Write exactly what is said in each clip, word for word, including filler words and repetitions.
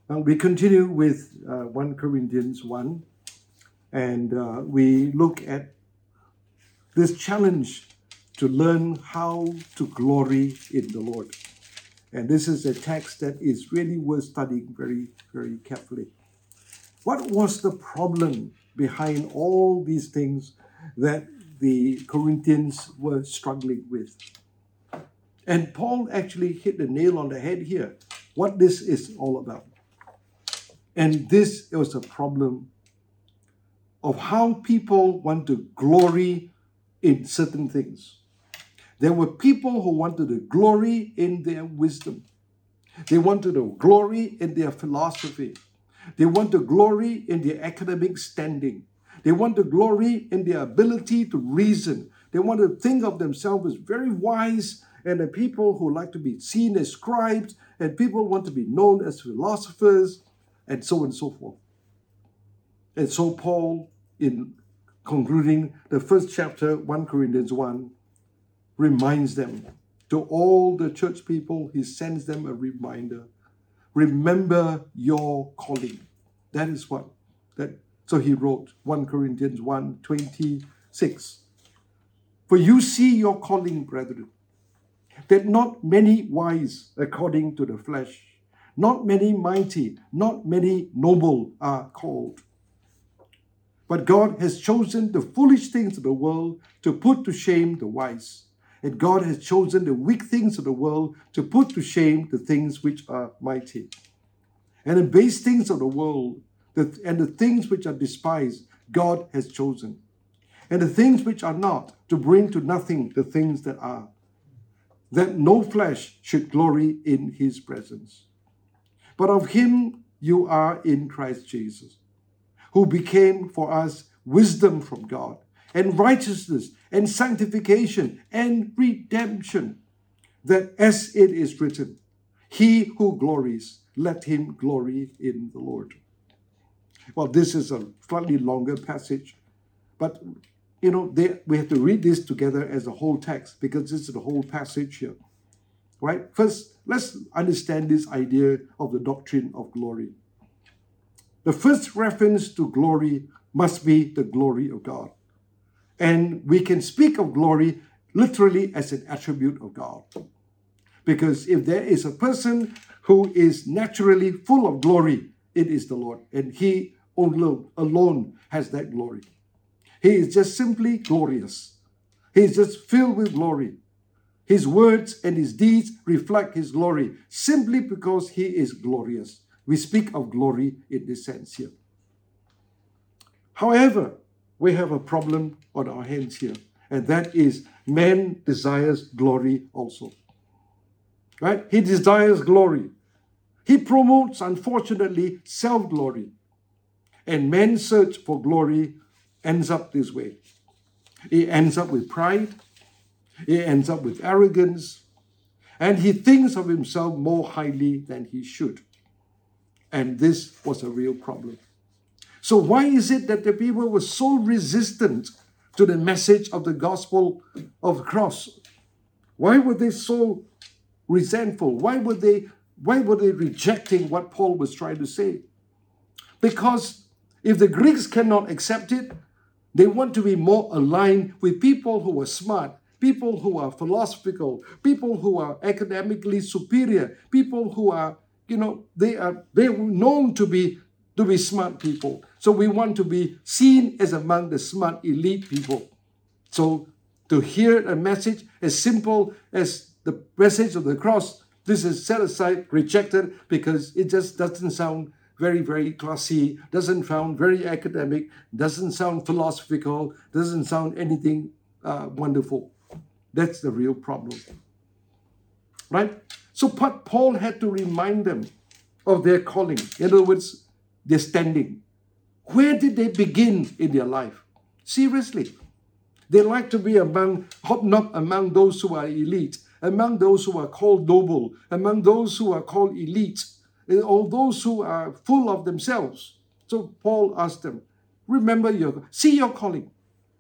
Well, we continue with uh, First Corinthians one, and uh, we look at this challenge to learn how to glory in the Lord. And this is a text that is really worth studying very, very carefully. What was the problem behind all these things that the Corinthians were struggling with? And Paul actually hit the nail on the head here, what this is all about. And this was a problem of how people want to glory in certain things. There were people who wanted to glory in their wisdom. They wanted to glory in their philosophy. They want to glory in their academic standing. They want to glory in their ability to reason. They want to think of themselves as very wise, and the people who like to be seen as scribes, and people want to be known as philosophers, and so on and so forth. And so Paul, in concluding the first chapter, First Corinthians one, reminds them, to all the church people, he sends them a reminder. Remember your calling. That is what. That. So he wrote First Corinthians one twenty-six. For you see your calling, brethren, that not many wise according to the flesh, not many mighty, not many noble are called. But God has chosen the foolish things of the world to put to shame the wise. And God has chosen the weak things of the world to put to shame the things which are mighty. And the base things of the world the, and the things which are despised, God has chosen. And the things which are not, to bring to nothing the things that are, that no flesh should glory in his presence. But of him you are in Christ Jesus, who became for us wisdom from God, and righteousness, and sanctification, and redemption, that as it is written, he who glories, let him glory in the Lord. Well, this is a slightly longer passage, but you know, they, we have to read this together as a whole text, because this is the whole passage here. Right? First, let's understand this idea of the doctrine of glory. The first reference to glory must be the glory of God. And we can speak of glory literally as an attribute of God. Because if there is a person who is naturally full of glory, it is the Lord. And he alone has that glory. He is just simply glorious. He is just filled with glory. His words and his deeds reflect his glory simply because he is glorious. We speak of glory in this sense here. However, we have a problem on our hands here, and that is man desires glory also. Right? He desires glory. He promotes, unfortunately, self-glory. And man's search for glory ends up this way. It ends up with pride. It ends up with arrogance. And he thinks of himself more highly than he should. And this was a real problem. So why is it that the people were so resistant to the message of the gospel of the cross? Why were they so resentful? Why were they, why were they rejecting what Paul was trying to say? Because if the Greeks cannot accept it, they want to be more aligned with people who are smart, people who are philosophical, people who are academically superior, people who are, you know, they are they are known to be to be smart people. So we want to be seen as among the smart elite people. So to hear a message as simple as the message of the cross, this is set aside, rejected, because it just doesn't sound very, very classy, doesn't sound very academic, doesn't sound philosophical, doesn't sound anything uh, wonderful. That's the real problem. Right? So Paul had to remind them of their calling. In other words, their standing. Where did they begin in their life? Seriously. They like to be among, not among those who are elite, among those who are called noble, among those who are called elite, or those who are full of themselves. So Paul asked them, remember your, see your calling.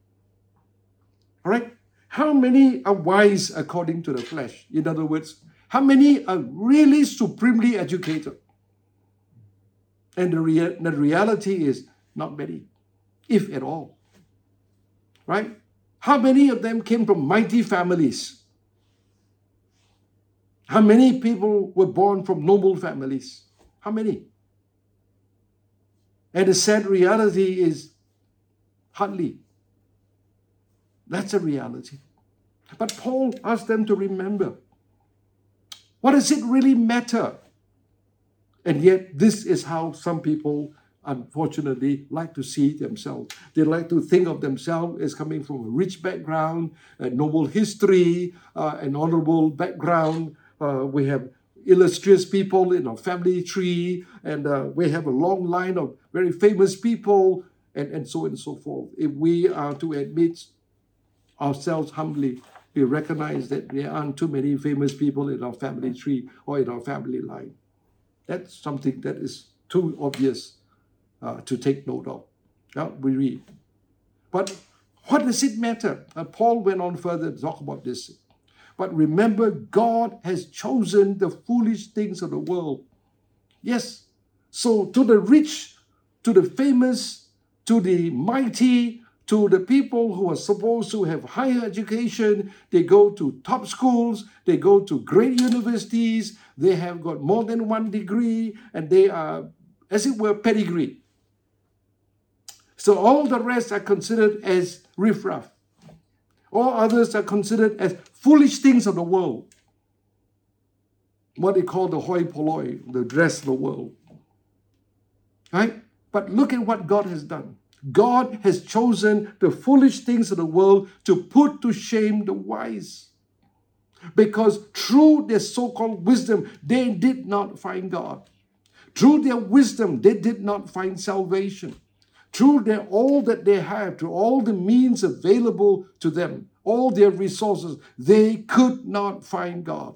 All right? How many are wise according to the flesh? In other words, how many are really supremely educated? And the, rea- the reality is not many, if at all. Right? How many of them came from mighty families? How many people were born from noble families? How many? And the sad reality is hardly. That's a reality. But Paul asked them to remember, what does it really matter? And yet this is how some people, unfortunately, like to see themselves. They like to think of themselves as coming from a rich background, a noble history, uh, an honorable background. Uh, we have illustrious people in our family tree, and uh, we have a long line of very famous people, and, and so on and so forth. If we are to admit ourselves humbly, we recognize that there aren't too many famous people in our family tree or in our family line. That's something that is too obvious uh, to take note of. Yeah, we read. But what does it matter? Uh, Paul went on further to talk about this. But remember, God has chosen the foolish things of the world. Yes. So to the rich, to the famous, to the mighty, to the people who are supposed to have higher education, they go to top schools, they go to great universities, they have got more than one degree, and they are, as it were, pedigree. So all the rest are considered as riffraff. All others are considered as foolish things of the world. What they call the hoi polloi, the dress of the world. Right? But look at what God has done. God has chosen the foolish things of the world to put to shame the wise. Because through their so-called wisdom, they did not find God. Through their wisdom, they did not find salvation. Through their, all that they have, through all the means available to them, all their resources, they could not find God.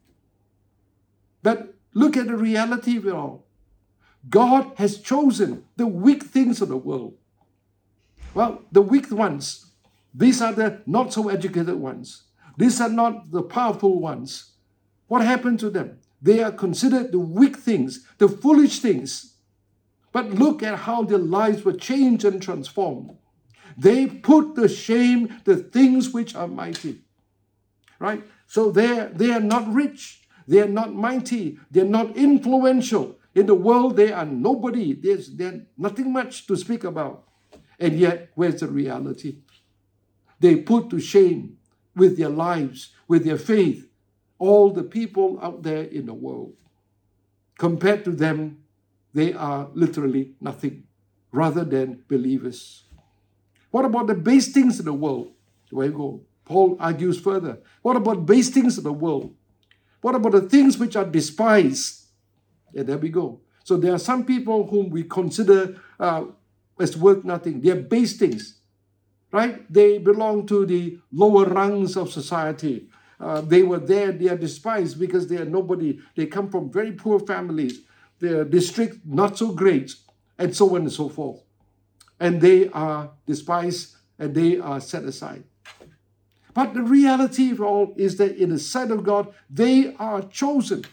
But look at the reality of it all. God has chosen the weak things of the world. Well, the weak ones, these are the not so educated ones. These are not the powerful ones. What happened to them? They are considered the weak things, the foolish things. But look at how their lives were changed and transformed. They put to shame the things which are mighty. Right? So they they are not rich. They are not mighty. They are not influential. In the world, they are nobody. There's they're nothing much to speak about. And yet, where's the reality? They put to shame with their lives, with their faith, all the people out there in the world. Compared to them, they are literally nothing rather than believers. What about the base things of the world? Where you go? Paul argues further. What about base things of the world? What about the things which are despised? And there we go. So there are some people whom we consider uh, as worth nothing. They are base things, right? They belong to the lower rungs of society. Uh, they were there, they are despised because they are nobody. They come from very poor families. Their district not so great, and so on and so forth. And they are despised and they are set aside. But the reality of all is that in the sight of God, they are chosen.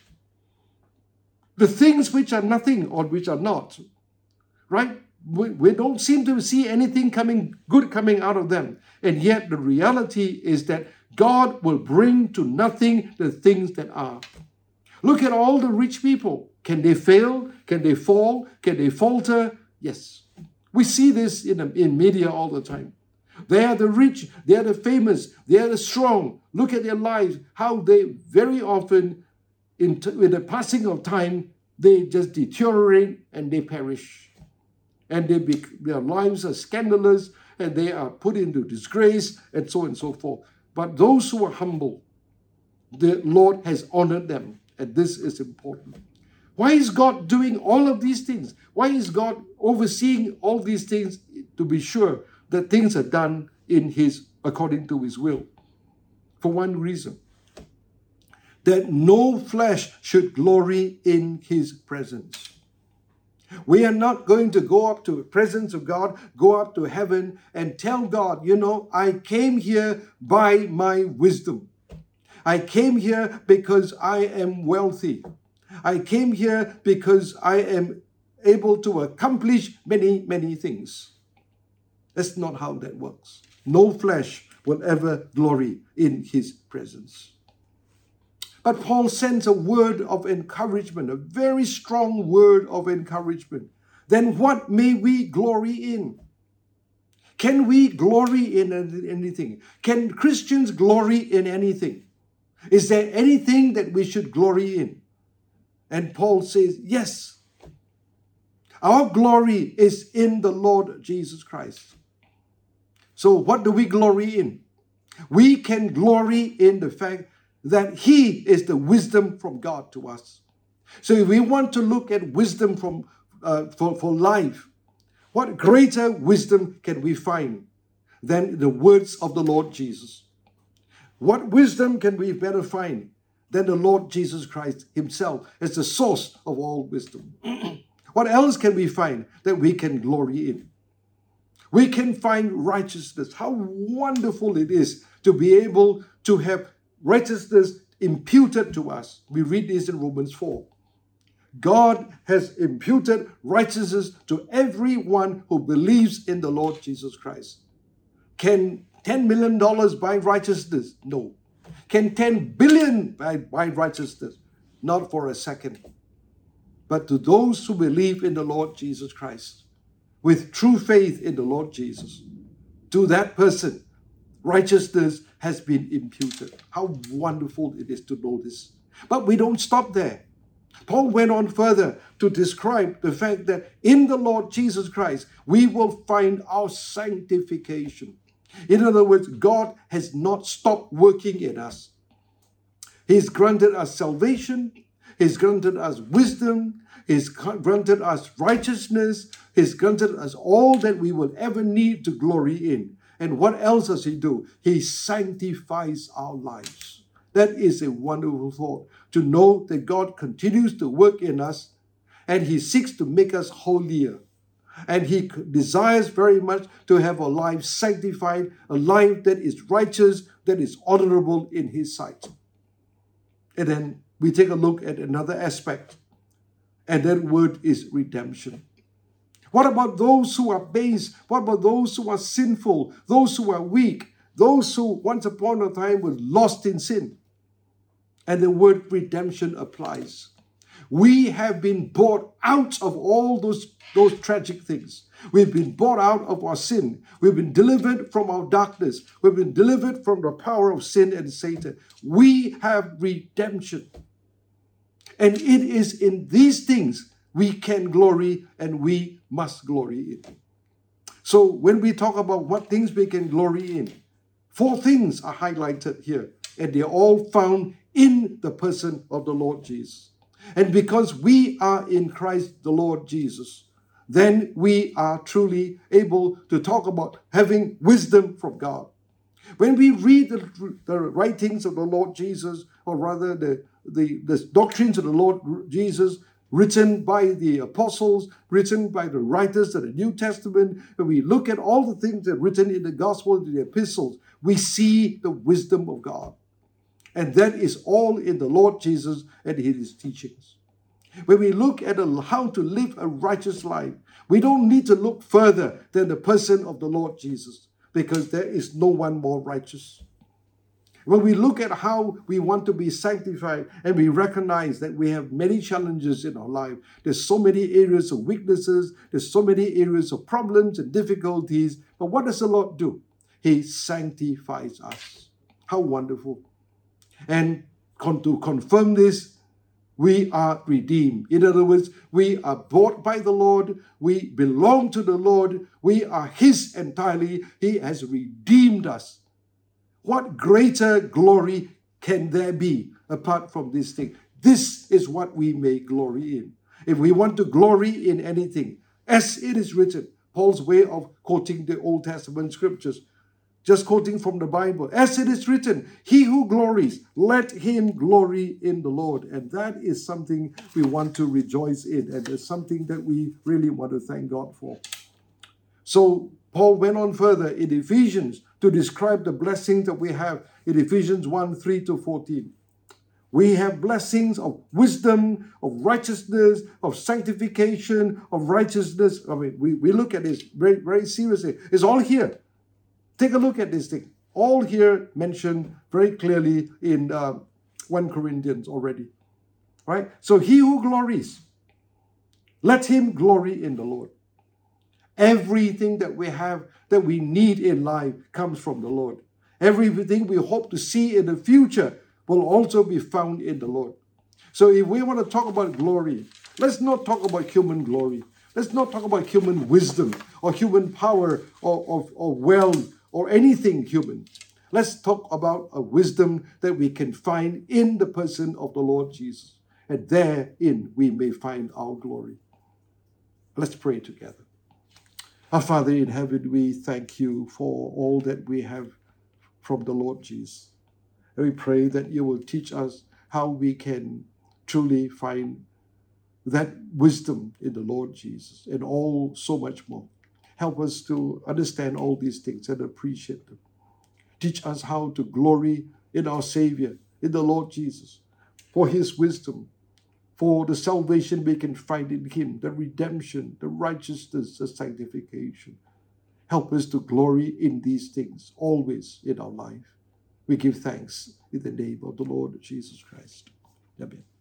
The things which are nothing or which are not, right? We, we don't seem to see anything coming good coming out of them. And yet the reality is that God will bring to nothing the things that are. Look at all the rich people. Can they fail? Can they fall? Can they falter? Yes. We see this in, in media all the time. They are the rich, they are the famous, they are the strong. Look at their lives, how they very often, in, t- in the passing of time, they just deteriorate and they perish. And they be, their lives are scandalous and they are put into disgrace and so on and so forth. But those who are humble, the Lord has honored them. And this is important. Why is God doing all of these things? Why is God overseeing all these things? To be sure that things are done in His, according to His will. For one reason, that no flesh should glory in His presence. We are not going to go up to the presence of God, go up to heaven and tell God, you know, I came here by my wisdom. I came here because I am wealthy. I came here because I am able to accomplish many, many things. That's not how that works. No flesh will ever glory in his presence. But Paul sends a word of encouragement, a very strong word of encouragement. Then what may we glory in? Can we glory in anything? Can Christians glory in anything? Is there anything that we should glory in? And Paul says, yes. Our glory is in the Lord Jesus Christ. So what do we glory in? We can glory in the fact that he is the wisdom from God to us. So if we want to look at wisdom from uh, for, for life, what greater wisdom can we find than the words of the Lord Jesus? What wisdom can we better find than the Lord Jesus Christ himself as the source of all wisdom? What else can we find that we can glory in? We can find righteousness. How wonderful it is to be able to have righteousness imputed to us. We read this in Romans four. God has imputed righteousness to everyone who believes in the Lord Jesus Christ. Can ten million dollars buy righteousness? No. Can ten billion buy, buy righteousness? Not for a second. But to those who believe in the Lord Jesus Christ, with true faith in the Lord Jesus, to that person, righteousness has been imputed. How wonderful it is to know this. But we don't stop there. Paul went on further to describe the fact that in the Lord Jesus Christ, we will find our sanctification. In other words, God has not stopped working in us. He's granted us salvation. He's granted us wisdom. He's granted us righteousness. He's granted us all that we will ever need to glory in. And what else does he do? He sanctifies our lives. That is a wonderful thought, to know that God continues to work in us and he seeks to make us holier. And he desires very much to have a life sanctified, a life that is righteous, that is honorable in his sight. And then we take a look at another aspect, and that word is redemption. What about those who are base? What about those who are sinful? Those who are weak? Those who once upon a time were lost in sin? And the word redemption applies. We have been bought out of all those, those tragic things. We've been bought out of our sin. We've been delivered from our darkness. We've been delivered from the power of sin and Satan. We have redemption. And it is in these things we can glory and we must glory in. So when we talk about what things we can glory in, four things are highlighted here, and they're all found in the person of the Lord Jesus. And because we are in Christ the Lord Jesus, then we are truly able to talk about having wisdom from God. When we read the, the writings of the Lord Jesus, or rather the, the, the doctrines of the Lord Jesus, written by the apostles, written by the writers of the New Testament, when we look at all the things that are written in the gospel and the epistles, we see the wisdom of God. And that is all in the Lord Jesus and in his teachings. When we look at a, how to live a righteous life, we don't need to look further than the person of the Lord Jesus, because there is no one more righteous. When we look at how we want to be sanctified and we recognize that we have many challenges in our life, there's so many areas of weaknesses, there's so many areas of problems and difficulties, but what does the Lord do? He sanctifies us. How wonderful. And to confirm this, we are redeemed. In other words, we are bought by the Lord. We belong to the Lord. We are his entirely. He has redeemed us. What greater glory can there be apart from this thing? This is what we may glory in. If we want to glory in anything, as it is written, Paul's way of quoting the Old Testament scriptures, just quoting from the Bible, as it is written, he who glories, let him glory in the Lord. And that is something we want to rejoice in, and it's something that we really want to thank God for. So Paul went on further in Ephesians to describe the blessings that we have in Ephesians one, three to fourteen. We have blessings of wisdom, of righteousness, of sanctification, of righteousness. I mean, we, we look at this very, very seriously. It's all here. Take a look at this thing. All here mentioned very clearly in uh, First Corinthians already. Right? So he who glories, let him glory in the Lord. Everything that we have, that we need in life comes from the Lord. Everything we hope to see in the future will also be found in the Lord. So if we want to talk about glory, let's not talk about human glory. Let's not talk about human wisdom or human power or, or, or wealth or anything human. Let's talk about a wisdom that we can find in the person of the Lord Jesus. And therein we may find our glory. Let's pray together. Our Father in heaven, we thank you for all that we have from the Lord Jesus. And we pray that you will teach us how we can truly find that wisdom in the Lord Jesus and all so much more. Help us to understand all these things and appreciate them. Teach us how to glory in our Savior, in the Lord Jesus, for his wisdom, for the salvation we can find in him, the redemption, the righteousness, the sanctification. Help us to glory in these things always in our life. We give thanks in the name of the Lord Jesus Christ. Amen.